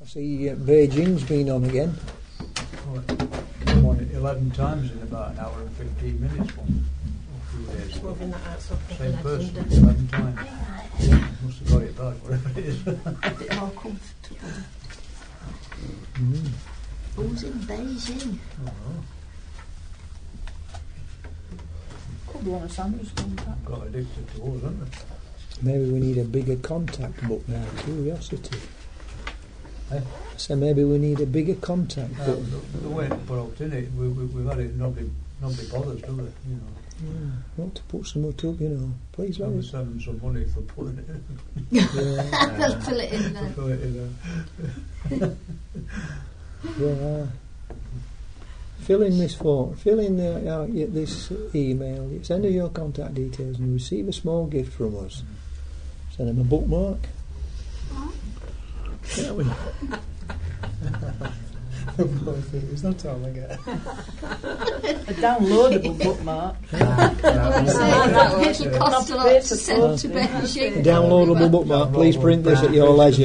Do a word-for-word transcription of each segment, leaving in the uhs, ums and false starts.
I see uh, Beijing's been on again. Well, I'm on it eleven times in about an hour and fifteen minutes. One, a few days ago. Moving that out so Same person, eleven times. Must have got it back, whatever it is. A bit more comfortable. Mm. Who's in Beijing? Oh, Could be one of Sanders coming back. got addicted to us, haven't they? Maybe we need a bigger contact book now. Curiosity. Eh? I said maybe we need a bigger contact Uh, book. the, the way it put out in it, we, we, we've had it, nobody, nobody bothers, do they? You know, Yeah, want to put some up, you know. Please let I'm us. saving some money for putting it in. Yeah, They'll fill it in there. For it in, uh, yeah. Fill in this form. Fill in the, uh, y- this email. Send her your contact details and receive a small gift from us. Send them a bookmark. Yeah, we. It's not time I get. A downloadable bookmark. So it'll cost a lot to send to Beijing. Downloadable bookmark. Please print this at your leisure.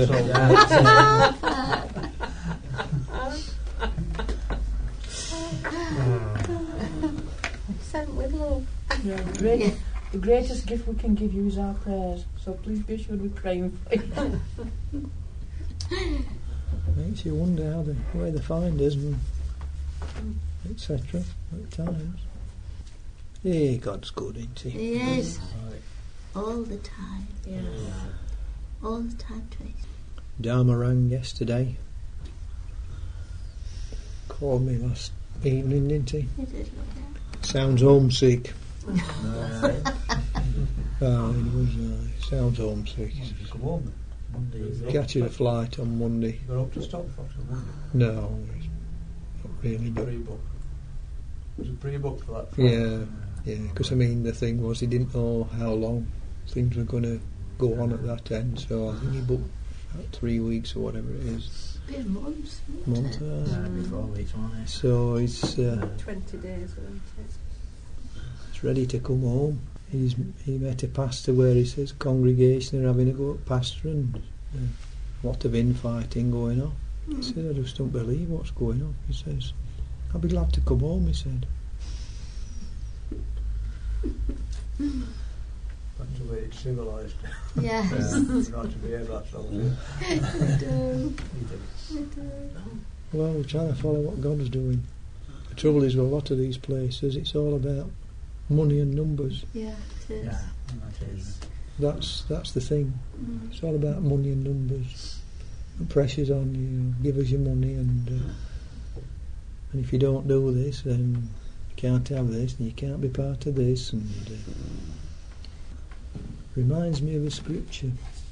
Sent with love. Yeah, the, great, the greatest gift we can give you is our prayers. So please be sure we're praying for you. Makes you wonder how the, where they find us and et cetera at times. Yeah, God's good, ain't he? He is. All the time. Yeah. All the time, Tracy. Dharma rang yesterday. Called me last evening, didn't he? He did look out. Sounds homesick. Oh, he was, uh, sounds homesick. come home. Monday. Catching a flight on Monday. Got up to Stockfox on Monday. No, not really, but Pre-book. Was it pre-booked for that flight? yeah, yeah. Because I mean, the thing was, he didn't know how long things were going to go on at that end, so I think he booked about three weeks or whatever it is. Been months. Month. Uh, Uh, before weeks, wasn't it? so he's uh, Twenty days, wasn't it? he's ready to come home. He's he met a pastor where he says congregation are having a go at pastor and uh, a lot of infighting going on. He said, I just don't believe what's going on. He says, I'll be glad to come home, he said. That's the way it's civilised. Yes. We're not to behave that sort of way. We do. He did. We do. Well, we're trying to follow what God's doing. The trouble is with a lot of these places, it's all about money and numbers. Yeah, it is. Yeah, that is. That's that's the thing. Mm. It's all about money and numbers. The pressure's on you. Give us your money, and uh, and if you don't do this, then you can't have this, and you can't be part of this. And uh, reminds me of a scripture.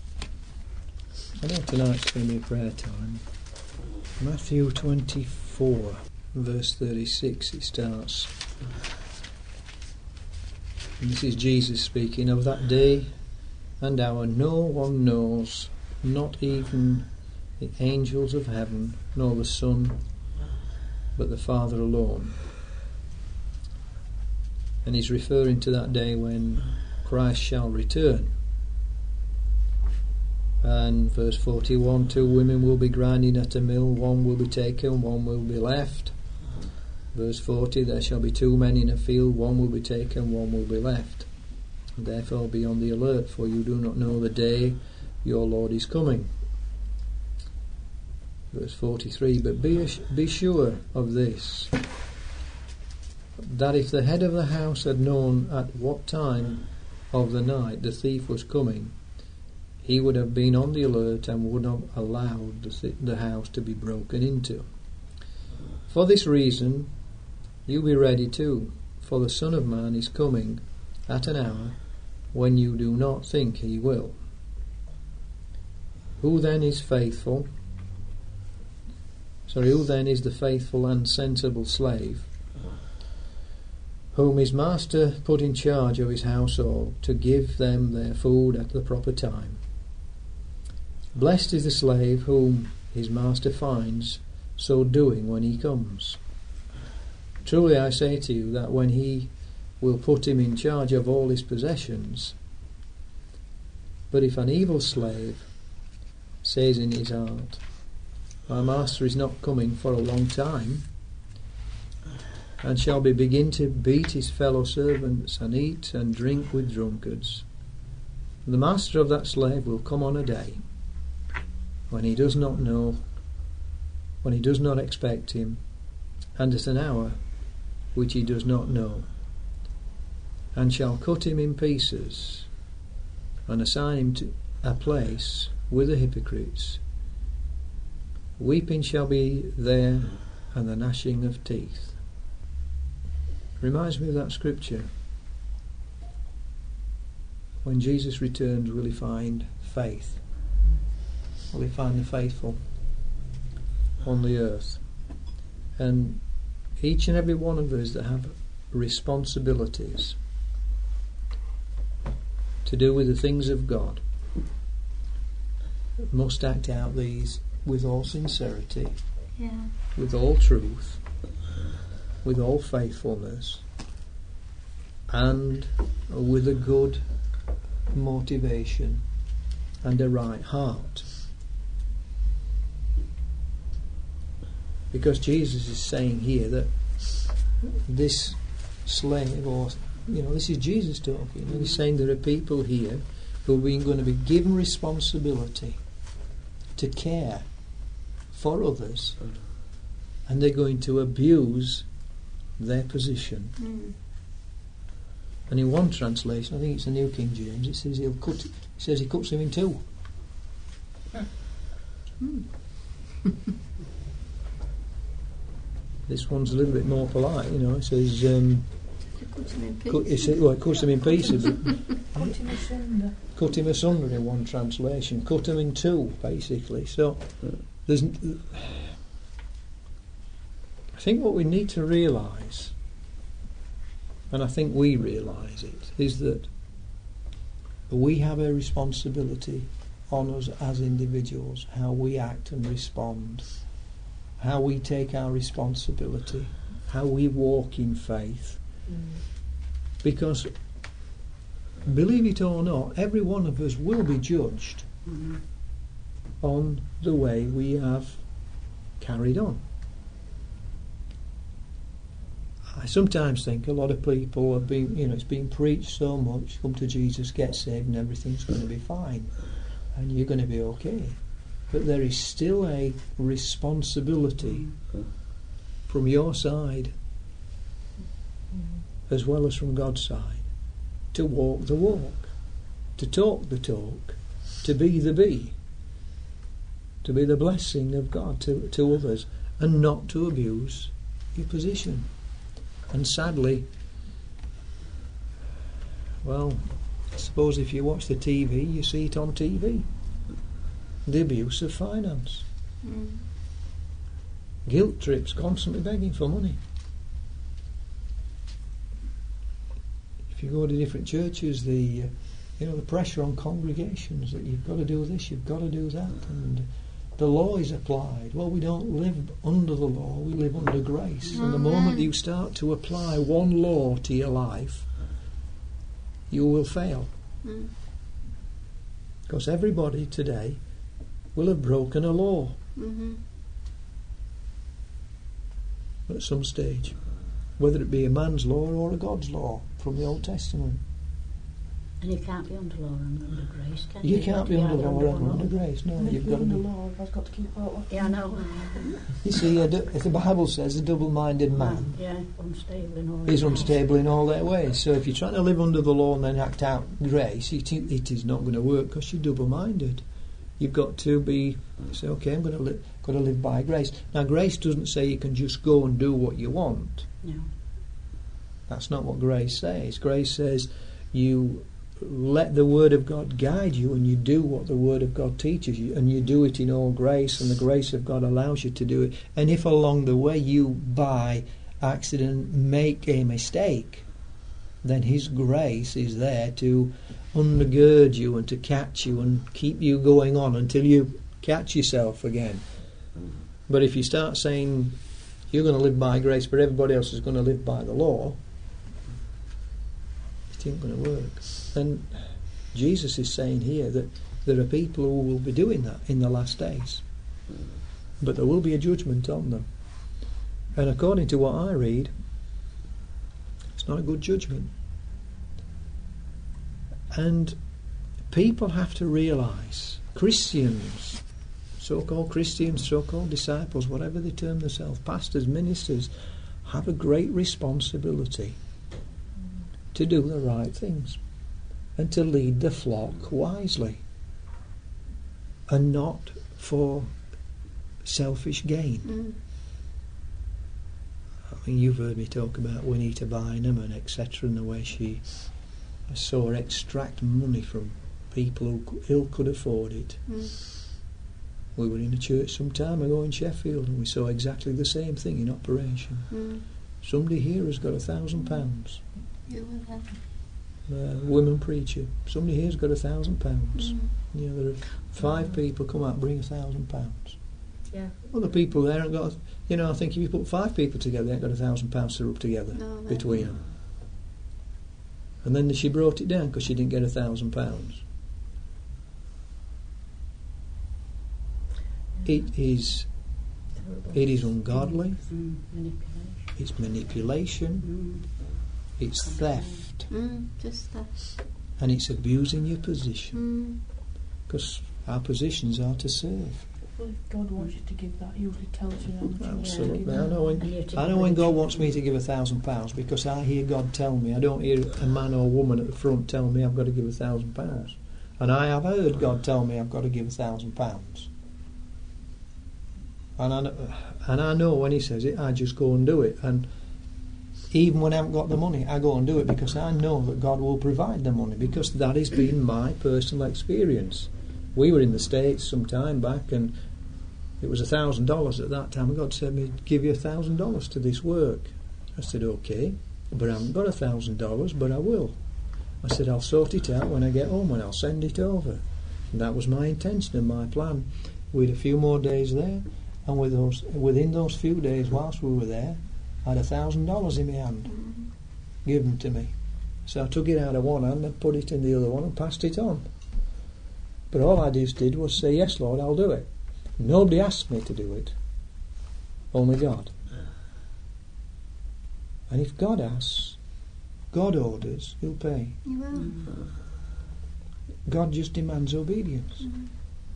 I know tonight's going to be a prayer time. Matthew twenty-four, verse thirty-six. It starts. And this is Jesus speaking. Of that day and hour no one knows, not even the angels of heaven, nor the Son, but the Father alone. And he's referring to that day when Christ shall return. And verse forty-one, two women will be grinding at a mill, one will be taken, one will be left. Verse forty, there shall be two men in a field, one will be taken, one will be left. Therefore be on the alert, for you do not know the day your Lord is coming. Verse forty-three, but be, be sure of this, that if the head of the house had known at what time of the night the thief was coming, he would have been on the alert and would not have allowed the, th- the house to be broken into. For this reason, you be ready too, for the Son of Man is coming at an hour when you do not think he will. Who then is faithful? Sorry, who then is the faithful and sensible slave, whom his master put in charge of his household to give them their food at the proper time? Blessed is the slave whom his master finds so doing when he comes. Truly I say to you that when he will put him in charge of all his possessions, but if an evil slave says in his heart, My master is not coming for a long time, and shall be begin to beat his fellow servants, and eat and drink with drunkards. The master of that slave will come on a day when he does not know, when he does not expect him, and at an hour which he does not know, and shall cut him in pieces, and assign him to a place with the hypocrites. Weeping shall be there, and the gnashing of teeth. Reminds me of that scripture. When Jesus returns, will he find faith? Will he find the faithful on the earth? And each and every one of us that have responsibilities to do with the things of God must act out these with all sincerity, Yeah. with all truth, with all faithfulness, and with a good motivation and a right heart. Because Jesus is saying here that this slave, or you know, this is Jesus talking, and he's saying there are people here who are going to be given responsibility to care for others, and they're going to abuse their position. Mm. And in one translation, I think it's the New King James, it says he'll cut. It says he cuts him in two. Mm. This one's a little bit more polite, you know. It says, um, Cut him in cut, it pieces. says, well, it cuts him in pieces. But Put him asunder. cut him asunder in one translation. Cut him in two, basically. So there's. I think what we need to realise, and I think we realise it, is that we have a responsibility on us as individuals, how we act and respond, how we take our responsibility, how we walk in faith. Mm. Because, believe it or not, every one of us will be judged Mm. on the way we have carried on. I sometimes think a lot of people have been, you know, it's been preached so much, come to Jesus, get saved, and everything's going to be fine, and you're going to be okay. But there is still a responsibility from your side, as well as from God's side, to walk the walk, to talk the talk, to be the be, to be the blessing of God to, to others, and not to abuse your position. And sadly, well, I suppose if you watch the T V, you see it on T V. The abuse of finance. Mm. Guilt trips, constantly begging for money. If you go to different churches, the uh, you know the pressure on congregations that you've got to do this, you've got to do that, and the law is applied. Well, we don't live under the law, we live under grace. And the moment you start to apply one law to your life, you will fail. Mm. Because everybody today will have broken a law Mm-hmm. at some stage, whether it be a man's law or a God's law from the Old Testament. And you can't be under law and under grace, can You you? can't be You under either law or under law. grace. No, And if you've you're got to under be. law, I've got to keep out. Yeah, I know. You see, a du- if the Bible says a double-minded man Yeah, unstable in all. is his unstable in all their ways. So if you're trying to live under the law and then act out grace, it, it is not going to work because you're double-minded. You've got to be say, okay, I'm going to live, got to live by grace. Now, grace doesn't say you can just go and do what you want. No. That's not what grace says. Grace says you let the Word of God guide you, and you do what the Word of God teaches you, and you do it in all grace, and the grace of God allows you to do it. And if along the way you, by accident, make a mistake, then His grace is there to undergird you and to catch you and keep you going on until you catch yourself again. But if you start saying you're going to live by grace but everybody else is going to live by the law, it ain't going to work. And Jesus is saying here that there are people who will be doing that in the last days. but there will be a judgment on them. And according to what I read, it's not a good judgment. And people have to realise, Christians, so-called Christians, so-called disciples, whatever they term themselves, pastors, ministers, have a great responsibility to do the right things and to lead the flock wisely and not for selfish gain. Mm. I mean, you've heard me talk about Juanita Bynum and et cetera, and the way she, I saw her extract money from people who ill could afford it. Mm. We were in a church some time ago in Sheffield, and we saw exactly the same thing in operation. Mm. Somebody here has got a thousand pounds. You will have. A women preacher. Somebody here's got a thousand pounds. Mm. You know, there are five people come out and bring a thousand pounds. Yeah. Other people there haven't got. You know, I think if you put five people together, they ain't got a thousand pounds to rub together No, no. between them. And then she brought it down because she didn't get a thousand pounds. It is, it is ungodly. Mm, manipulation. It's manipulation. Mm. It's theft, Mm, just that. and it's abusing your position. Mm. Because our positions are to serve. Well, if God wants you to give that, He usually tells you how much you want to Absolutely. give. I know when, And you have to I give know when it a God chance. wants me to give a thousand pounds because I hear God tell me. I don't hear a man or woman at the front tell me I've got to give a thousand pounds. And I have heard God tell me I've got to give a thousand pounds. And I, know, and I know when He says it, I just go and do it. And even when I haven't got the money, I go and do it because I know that God will provide the money, because that has been my personal experience. We were in the States some time back, and it was a thousand dollars at that time, and God said me, give you a thousand dollars to this work. I said, okay, but I haven't got a thousand dollars, but I will. I said, I'll sort it out when I get home and I'll send it over. And that was my intention and my plan. We had a few more days there, and with those, within those few days whilst we were there, I had a thousand dollars in my hand, Mm. given to me. So I took it out of one hand and put it in the other one and passed it on. But all I just did was say, yes, Lord, I'll do it. Nobody asked me to do it. Only God. And if God asks, God orders, He'll pay. You will. Mm. God just demands obedience. Mm.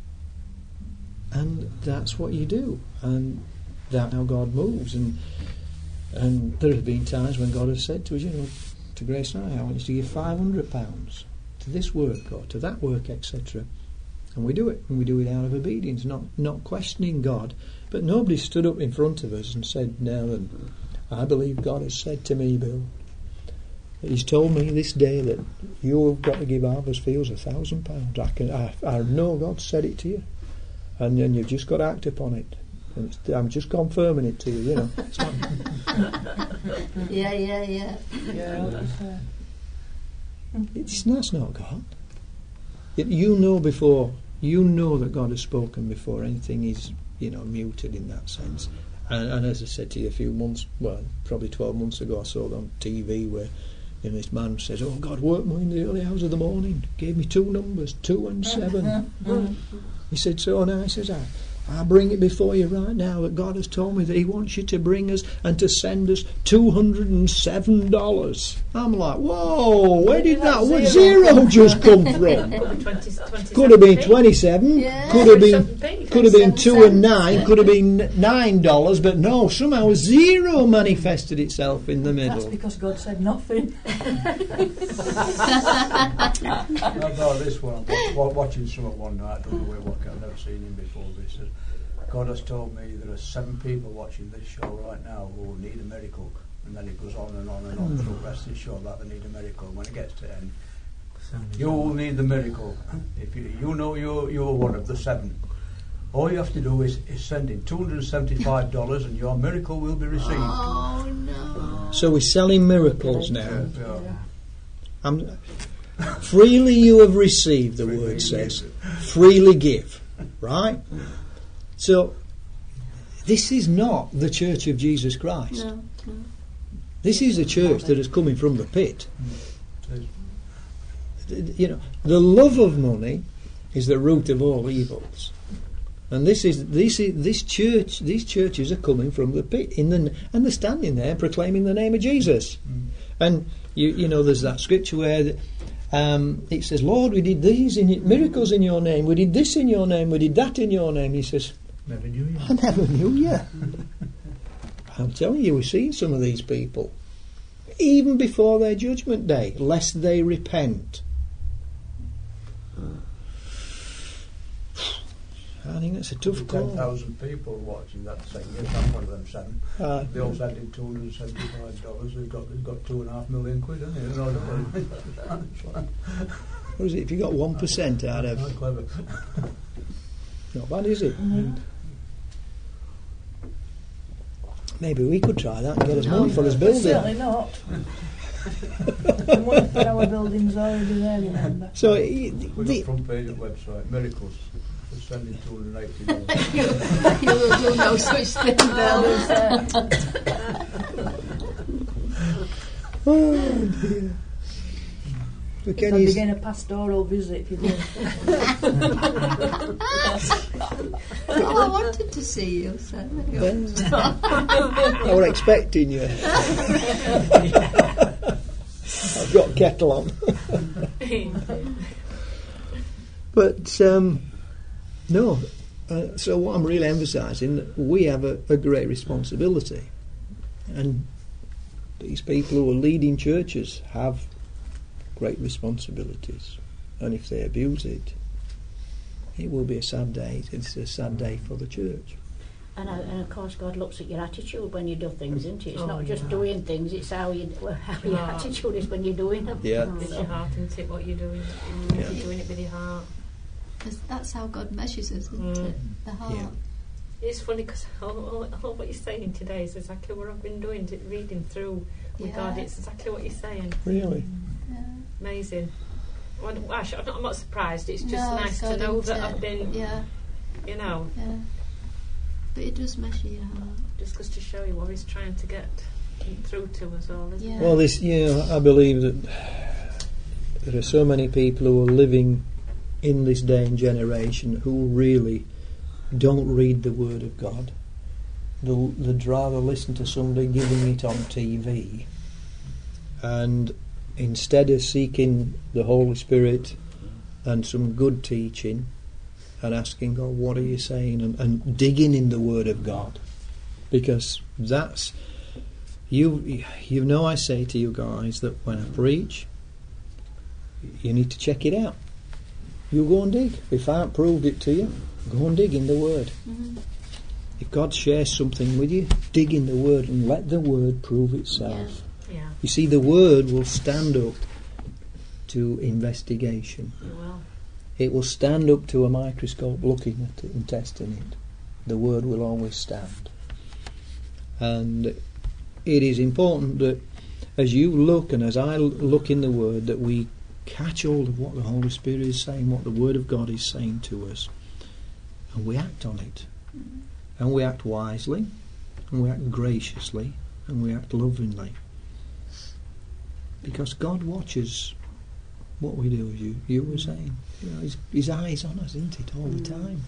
And that's what you do. And that's how God moves. And and there have been times when God has said to us, you know, to Grace and I, I want you to give five hundred pounds to this work or to that work, et cetera. And we do it. And we do it out of obedience, not not questioning God. But nobody stood up in front of us and said, now then, I believe God has said to me, Bill, that He's told me this day that you've got to give Harvest Fields a thousand pounds. I can, I, I know God said it to you. And then you've just got to act upon it. And it's, I'm just confirming it to you, you know. It's not, Yeah, yeah, yeah. Yeah, that's, uh, it's, that's not God. It, you know before, you know that God has spoken before anything is, you know, muted in that sense. And, and as I said to you a few months, well, probably twelve months ago, I saw it on T V where, you know, this man says, oh, God woke me in the early hours of the morning, gave me two numbers, two and seven. He said, so now, he says, I, I bring it before you right now that God has told me that He wants you to bring us and to send us two hundred seven dollars. I'm like, whoa, where did that what zero just come from? twenty, twenty Could have been twenty-seven, Yeah. could have been could have been two and nine, could have been nine dollars, but no, somehow zero manifested itself in the that's middle. because God said nothing. I thought this one, wa- watching someone one night, I don't know where, what, I've never seen him before, but he says, God has told me there are seven people watching this show right now who will need a miracle. And then it goes on and on and on through the rest of the show that they need a miracle. When it gets to the end, you will need the miracle. If you, you know you're, you're one of the seven. All you have to do is, is send in two hundred seventy-five dollars and your miracle will be received. Oh, no. So we're selling miracles now. Yeah. I'm, freely you have received, the Freely word says. give. Freely give. Right? So, this is not the Church of Jesus Christ. No, no. This is a church that is coming from the pit. You know, the love of money is the root of all evils. And this is this is this church. These churches are coming from the pit, in the and they're standing there proclaiming the name of Jesus. Mm. And you you know, there's that scripture where the, um, it says, "Lord, we did these in y- miracles in your name. We did this in your name. We did that in your name." He says, Never knew you. "I never knew you." I'm telling you, we've seen some of these people, even before their judgment day, lest they repent. I think that's a tough ten call. thousand people watching that thing. Yes, I'm one of them seven. Uh, They all sent in two hundred and seventy-five dollars. They've got they've got two and a half million quid, haven't they? No, don't worry. what is it? If you got one percent out of, Not clever. not bad, is it? Mm-hmm. Maybe we could try that and get us No. money for this But certainly building. not. The money for our building's already there, remember. So i- We the, got front page of the website. Miracles. We're sending two hundred and eighty dollars. You will do no such thing, Bill. oh dear. So I'll Kenny's, begin a pastoral visit if you do. Oh, I wanted to see you, so there you go. I was expecting you. I've got kettle on. But um, no. Uh, so what I'm really emphasising, that we have a, a great responsibility, and these people who are leading churches have great responsibilities, and if they abuse it, it will be a sad day. It's a sad day for the church. And, uh, and of course, God looks at your attitude when you do things, isn't it? It's Oh, not just yeah. doing things; it's how you, well, how your Heart. attitude is when you're doing them. Yeah. It's your heart, isn't it, what you're doing? Mm, Yeah. You're doing it with your heart. 'Cause that's how God measures us, isn't Mm. it? The heart. Yeah. It's funny because all, all, all what you're saying today is exactly what I've been doing, to, reading through with Yeah. God. It's exactly what you're saying. Really? Yeah. Amazing. Well, actually, I'm not, I'm not surprised. It's just No, nice it's to God, know isn't that it? I've been, Yeah, you know, yeah. But it does measure your heart. just goes to show you what He's trying to get through to us all, isn't Yeah. it? Well, this, you know, I believe that there are so many people who are living in this day and generation who really don't read the Word of God. They'll, they'd rather listen to somebody giving it on T V, and instead of seeking the Holy Spirit and some good teaching and asking God, what are you saying, and, and digging in the Word of God, because that's you you know I say to you guys that when I preach, you need to check it out. You go and dig. If I haven't proved it to you, go and dig in the Word. Mm-hmm. If God shares something with you, dig in the Word and let the Word prove itself. Yeah, You see, the Word will stand up to investigation. you will. It will stand up to a microscope looking at it and testing it. The Word will always stand. And it is important that as you look and as I look in the Word, that we catch hold of what the Holy Spirit is saying, what the Word of God is saying to us, and we act on it. Mm-hmm. And we act wisely, and we act graciously, and we act lovingly. Because God watches what we do, as you, you were saying. You know, his, his eye's on us, isn't it, all the time?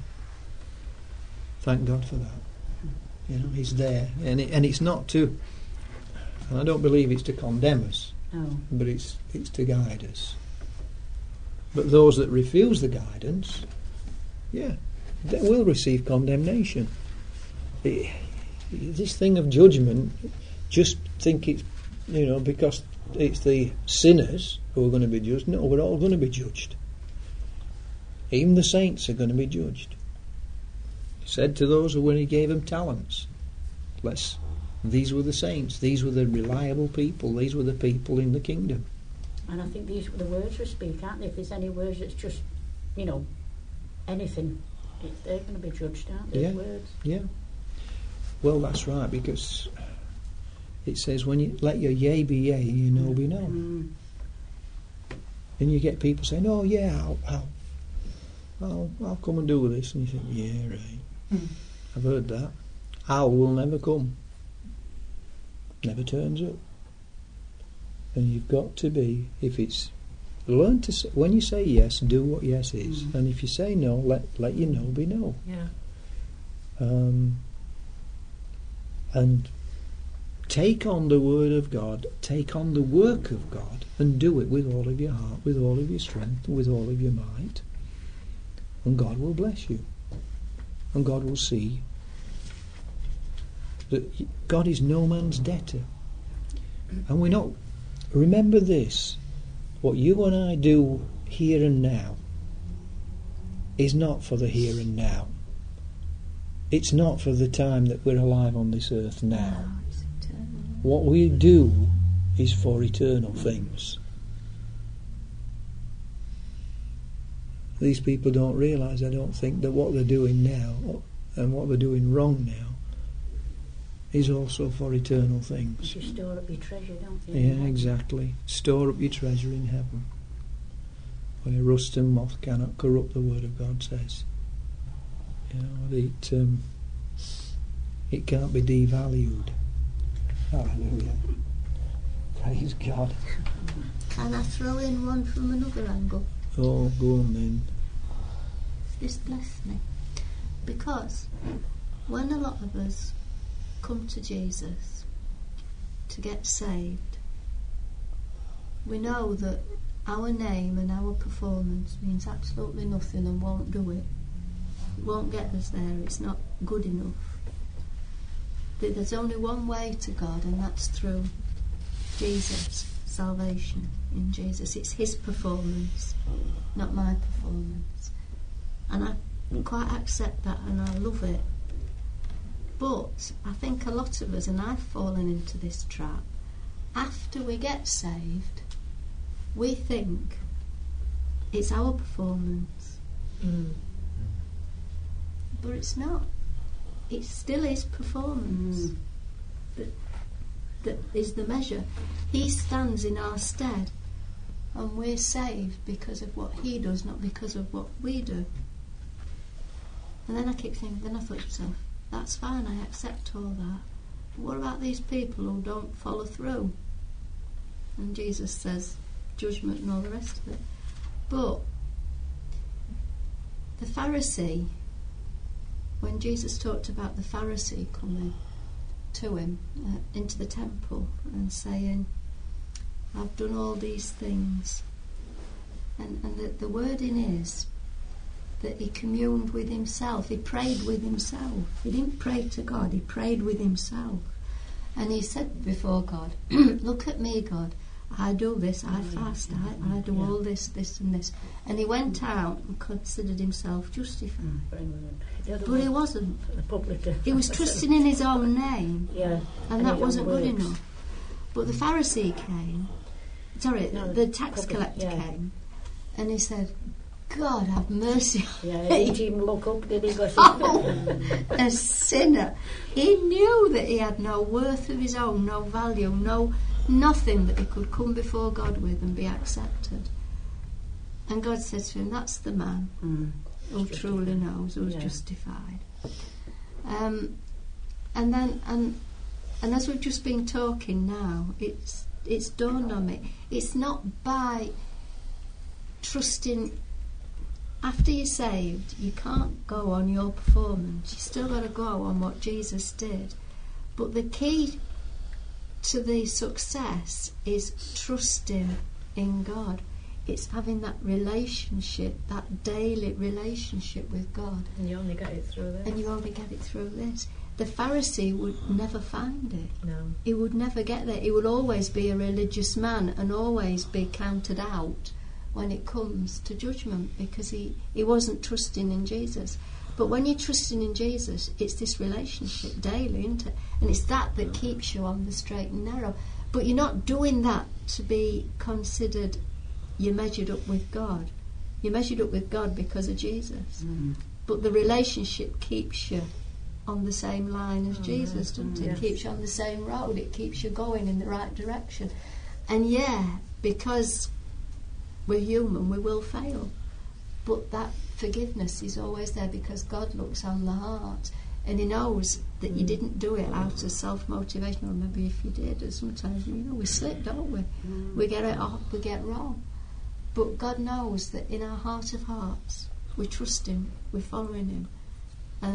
Thank God for that. You know, He's there. And, it, and it's not to, and I don't believe it's to condemn us, No. but it's it's to guide us. But those that refuse the guidance, yeah, they will receive condemnation. It, this thing of judgment, just think it's, you know, because it's the sinners who are going to be judged. No, we're all going to be judged. Even the saints are going to be judged. He said to those who, when He gave them talents, let's, these were the saints, these were the reliable people, these were the people in the kingdom. And I think these are the words we speak, aren't they? If there's any words that's just, you know, anything, it, they're going to be judged, aren't they? Yeah. Words. Yeah. Well, that's right, because it says, when you let your yea be yea and your no be no. Mm. And you get people saying, oh yeah, I'll, I'll, I'll, I'll come and do this. And you think, yeah, right. Mm. I've heard that. Al will never come. Never turns up. And you've got to be, if it's, learn to, s- when you say yes, do what yes is. Mm. And if you say no, let let your no be no. Yeah. Um, and take on the Word of God, take on the work of God, and do it with all of your heart, with all of your strength, with all of your might. And God will bless you. And God will see that God is no man's debtor. And we're not... Remember this, what you and I do here and now is not for the here and now. It's not for the time that we're alive on this earth now. What we do is for eternal things. These people don't realise, I don't think, that what they're doing now and what they're doing wrong now is also for eternal things. You store up your treasure, don't you? Yeah, exactly. Store up your treasure in heaven, where rust and moth cannot corrupt, the Word of God says. You know, it, um, it can't be devalued. Hallelujah. Praise God. Can I throw in one from another angle? Oh, go on then. This blessed me. Because when a lot of us come to Jesus to get saved, we know that our name and our performance means absolutely nothing and won't do it. It won't get us there. It's not good enough. There's only one way to God, and that's through Jesus. Salvation in Jesus. It's His performance, not my performance. And I quite accept that, and I love it. But I think a lot of us, and I've fallen into this trap, after we get saved, we think it's our performance. Mm. But it's not. It still is performance Mm. that, that is the measure. He stands in our stead, and we're saved because of what He does, not because of what we do. And then I keep thinking, then I thought to myself, that's fine, I accept all that. But what about these people who don't follow through? And Jesus says, judgment and all the rest of it. But the Pharisee, when Jesus talked about the Pharisee coming to him uh, into the temple and saying, I've done all these things, and, and the, the wording is that he communed with himself, he prayed with himself. He didn't pray to God, he prayed with himself. And he said before God, look at me, God, I do this, I fast, I, I do all this, this and this. And he went out and considered himself justified. Mm. But he wasn't. The publican. He was trusting in his own name. Yeah. And, And that his wasn't own good works. enough. But the Pharisee came, sorry, No, the tax public, collector yeah. came, and he said, God have mercy on Yeah, me. he didn't look up, did he? Because Oh, a sinner. He knew that he had no worth of his own, no value, no nothing that he could come before God with and be accepted. And God said to him, that's the man mm. who truly knows, who's Yeah. justified. Um, and then, and and as we've just been talking now, it's it's dawned on me. It's not by trusting. After you're saved, you can't go on your performance. You still got to go on what Jesus did. But the key to the success is trusting in God. It's having that relationship, that daily relationship with God. And you only get it through this. And you only get it through this. The Pharisee would never find it. No. He would never get there. He would always be a religious man and always be counted out when it comes to judgment, because he, he wasn't trusting in Jesus. But when you're trusting in Jesus, it's this relationship daily, isn't it? And it's that that keeps you on the straight and narrow. But you're not doing that to be considered you're measured up with God. You're measured up with God because of Jesus. Mm. But the relationship keeps you on the same line as Oh, Jesus, yeah. doesn't Mm, it? yes. It keeps you on the same road. It keeps you going in the right direction. And yeah, because we're human, we will fail. But that forgiveness is always there because God looks on the heart, and He knows that you Mm. didn't do it out of self-motivation, or maybe if you did, or sometimes, you know, we slip, don't we? Mm. We get it off, we get wrong. But God knows that in our heart of hearts, we trust Him, we're following Him, and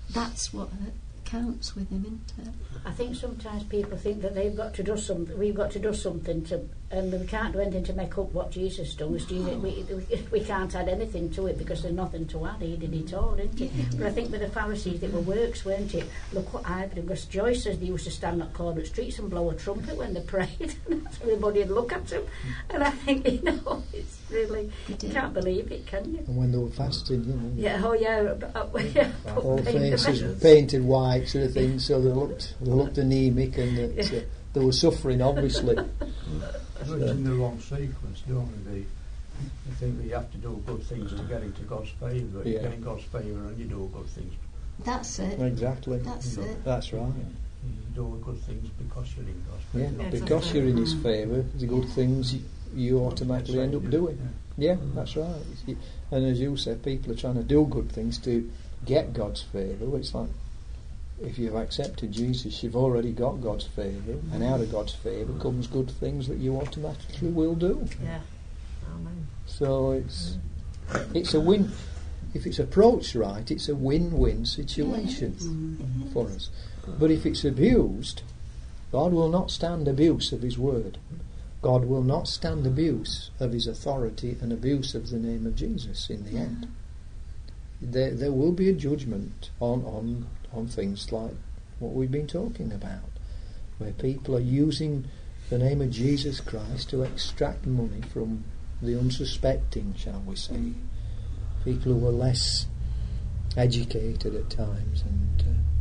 that's what counts with him, isn't it? I think sometimes people think that they've got to do something. We've got to do something to, and we can't do anything to make up what Jesus does. Jesus, we, we we can't add anything to it because there's nothing to add. He did it all, didn't he? Yeah. But I think with the Pharisees, it were works, weren't it? Look what I've done. Because Joyce says they used to stand at corner streets and blow a trumpet when they prayed, and everybody'd look at them. And I think, you know, it's really you can't believe it, can you? And when they were fasting, you know, Yeah. Oh yeah. Uh, yeah all put paint faces them. painted white sort of thing, so they looked they looked anemic, and that, uh, they were suffering, obviously. It's in the wrong sequence, don't they? They think that you have to do good things to get into God's favour. You Yeah. get in God's favour and you do good things. That's it. Exactly. That's You know, it. That's right. You do good things because you're in God's Yeah, favour. Yeah, because exactly. you're in His favour, the good things you, you automatically end up doing. Yeah. Yeah, that's right. It's- And as you said, people are trying to do good things to get God's favour. Well, it's like, if you've accepted Jesus, you've already got God's favour, and out of God's favour comes good things that you automatically will do. Yeah. Amen. So it's it's a win. If it's approached right, it's a win-win situation Mm. for us. But if it's abused, God will not stand abuse of His word. God will not stand abuse of His authority and abuse of the name of Jesus in the end. There, there will be a judgment on, on, on things like what we've been talking about, where people are using the name of Jesus Christ to extract money from the unsuspecting, shall we say. People who are less educated at times and,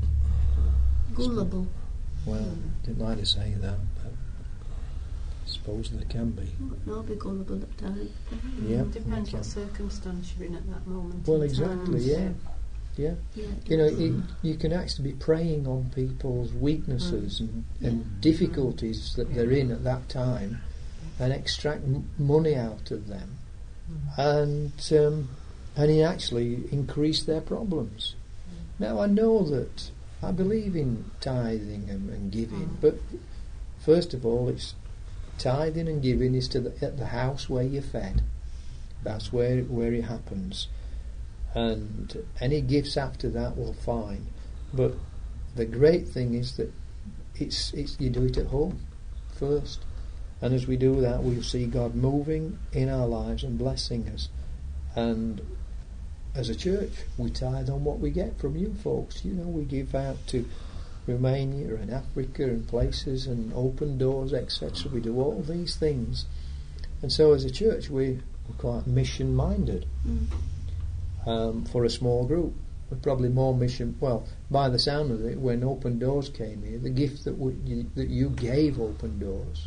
uh, Gullible. well, didn't like to say that, but I suppose there can be. No, be gullible at times. Yeah, Depends okay. what circumstance you're in at that moment. Well, in exactly, time. yeah. Yeah. Yeah. You know, it, you can actually be preying on people's weaknesses and, and difficulties that they're in at that time and extract m- money out of them and um, and it actually increase their problems. Now, I know that I believe in tithing and, and giving, but first of all, it's tithing and giving is to the, at the house where you're fed. That's where where it happens. And any gifts after that, well, fine. But the great thing is that it's it's you do it at home first. And as we do that, we'll see God moving in our lives and blessing us. And as a church, we tithe on what we get from you folks. You know, we give out to Romania and Africa and places and open doors, et cetera. We do all these things. And so as a church, we, we're quite mission-minded. Mm. Um, for a small group, we're probably more mission. Well, by the sound of it, when Open Doors came here, the gift that we, you, that you gave Open Doors,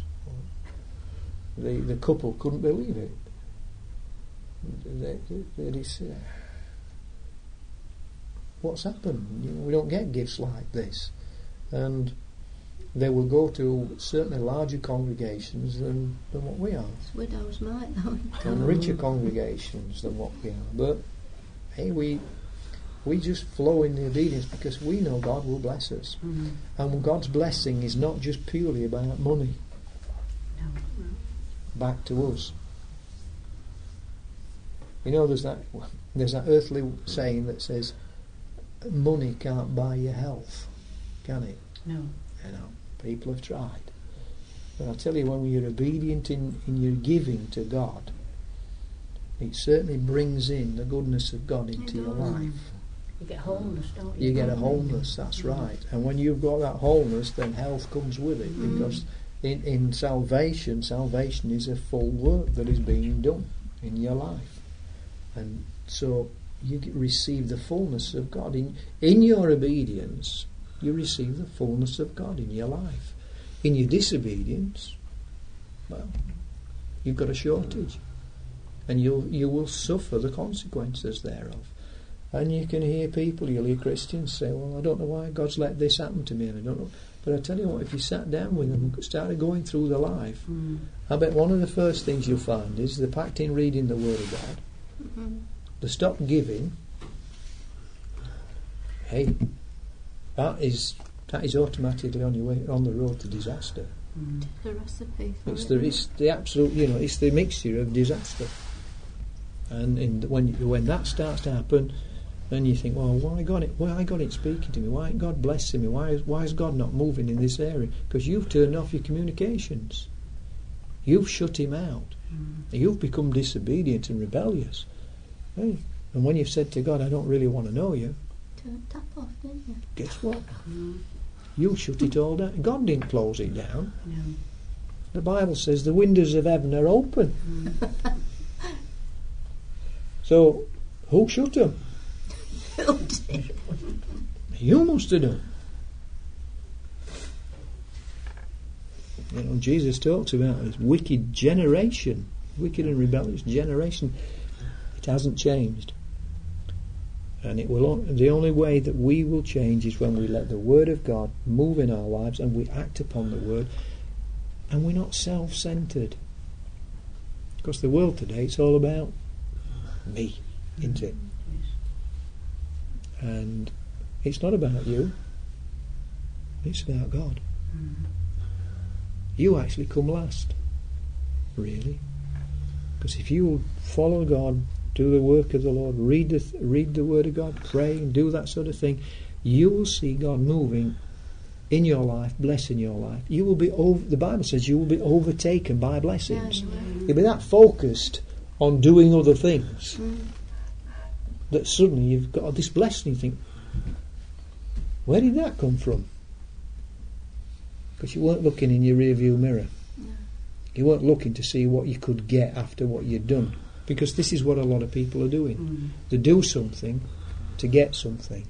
the the couple couldn't believe it. They, they, they said, "What's happened? You know, we don't get gifts like this," and they will go to certainly larger congregations than, than what we are, Widows might though. and richer congregations than what we are. But hey, we we just flow in the obedience because we know God will bless us. Mm. And God's blessing is not just purely about money. No. Back to us. You know, there's that there's that earthly saying that says, money can't buy your health, can it? No. You know, people have tried. But I tell you, when you're obedient in, in your giving to God, it certainly brings in the goodness of God into your life. You get wholeness, don't you? You get a wholeness, that's right. And when you've got that wholeness, then health comes with it. Mm. Because in, in salvation, salvation is a full work that is being done in your life. And so you get, receive the fullness of God. In, in your obedience, you receive the fullness of God in your life. In your disobedience, well, you've got a shortage. And you'll, you will suffer the consequences thereof. And you can hear people, you'll hear Christians say, well, I don't know why God's let this happen to me, and I don't know. But I tell you what, if you sat down with them and started going through their life, Mm. I bet one of the first things you'll find is they're packed in reading the Word of God. Mm-hmm. They stop giving. Hey, that is that is automatically on your way on the road to disaster. Mm. The recipe for It's it. the it's the absolute, you know, it's the mixture of disaster. And in the, when when that starts to happen, And you think, well, why God it? Why God ain't speaking to me? Why ain't God blessing me? Why is, why is God not moving in this area? Because you've turned off your communications. You've shut him out. Mm. You've become disobedient and rebellious. Hey, and when you've said to God, I don't really want to know you, Turned tap off, didn't you? guess what? Mm. You shut it all down. God didn't close it down. No. The Bible says the windows of heaven are open. Mm. So, who shut them? You did. You must have done. You know, Jesus talks about this wicked generation, wicked and rebellious generation. It hasn't changed. And it will. The only way that we will change is when we let the Word of God move in our lives and we act upon the Word, and we're not self-centred. Because the world today, it's all about me, isn't it? And it's not about you. It's about God. You actually come last, really. Because if you follow God, do the work of the Lord, read the th- read the Word of God, pray and do that sort of thing, you will see God moving in your life, blessing your life. You will be over. The Bible says you will be overtaken by blessings. Yeah, yeah. You'll be that focused on doing other things Mm. that suddenly you've got this blessing. You think, where did that come from? Because you weren't looking in your rear view mirror. No. You weren't looking to see what you could get after what you'd done. Because this is what a lot of people are doing. Mm. They do something to get something.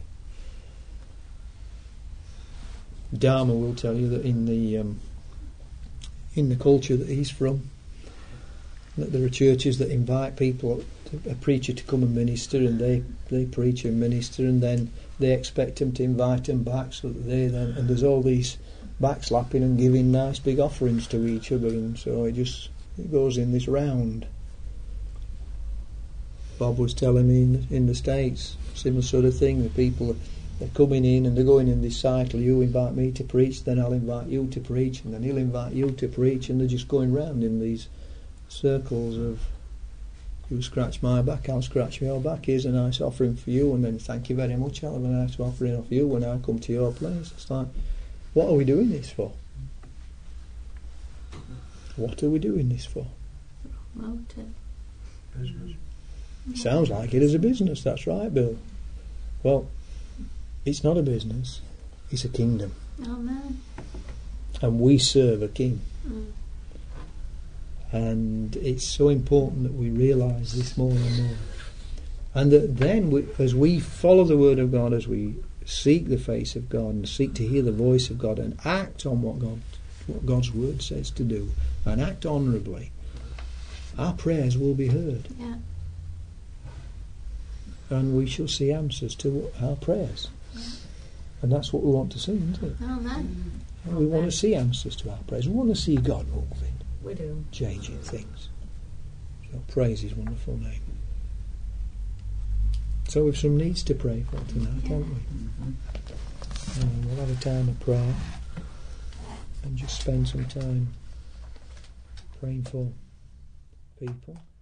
Dharma will tell you that in the um, in the culture that he's from, that there are churches that invite people, to, a preacher to come and minister, and they, they preach and minister, and then they expect him to invite them back, so that they then, and there's all these backslapping and giving nice big offerings to each other, and so it just it goes in this round. Bob was telling me in the, in the States, similar sort of thing. The people, they're coming in and they're going in this cycle. You invite me to preach, then I'll invite you to preach, and then he'll invite you to preach, and they're just going round in these circles of, you scratch my back, I'll scratch your back, here's a nice offering for you, and then thank you very much, I'll have a nice offering for you when I come to your place. It's like, what are we doing this for? What are we doing this for? Motive. Business. Sounds like it is a business, that's right, Bill. Well, it's not a business, it's a kingdom. Amen. And we serve a king. Mm. And it's so important that we realise this more and more. And that then, we, as we follow the Word of God, as we seek the face of God and seek to hear the voice of God and act on what God, what God's Word says to do, and act honourably, our prayers will be heard. Yeah. And we shall see answers to our prayers. Yeah. And that's what we want to see, isn't it? Amen. And we want to see answers to our prayers. We want to see God moving, We do. changing things. So praise His wonderful name. So we've some needs to pray for tonight, Yeah. haven't we? And we'll have a time of prayer and just spend some time praying for people.